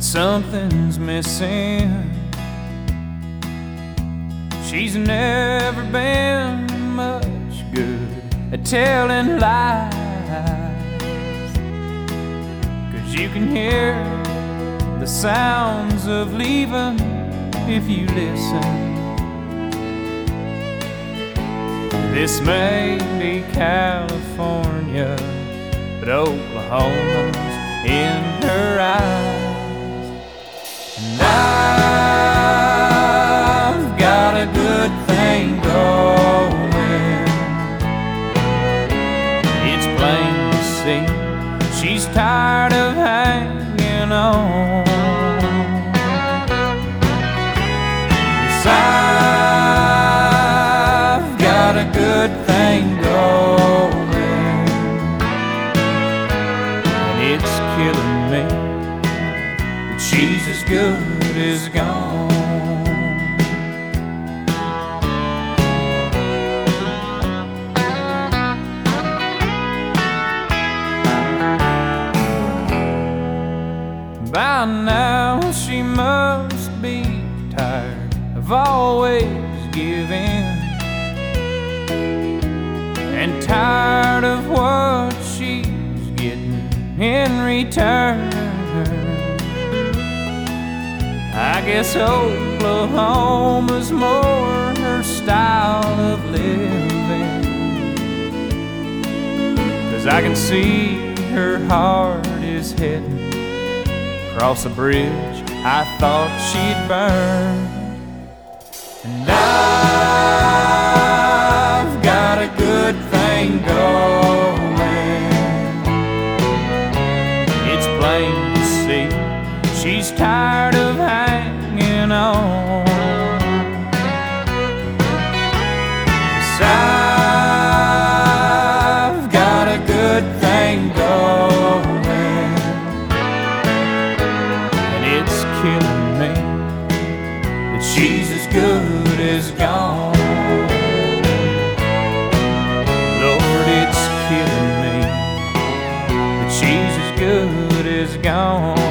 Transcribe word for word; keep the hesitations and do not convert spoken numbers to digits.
something's missing. She's never been much good at telling lies, 'cause you can hear the sounds of leaving if you listen. This may be California, but Oklahoma's in her eyes. And I've got a good thing going. It's plain to see she's tired of hanging on. Yes, I've got a good thing going, and it's killing me that she's as good as gone. By now she must be tired of always giving, and tired of what she's getting in return. I guess Oklahoma's more her style of living, 'cause I can see her heart is heading across a bridge I thought she'd burn. And I've got a good thing going. It's plain to see she's tired of hanging on. Yes, I've got a good thing going, and it's killing me that she's as good as gone. Lord, it's killing me that she's as good as gone.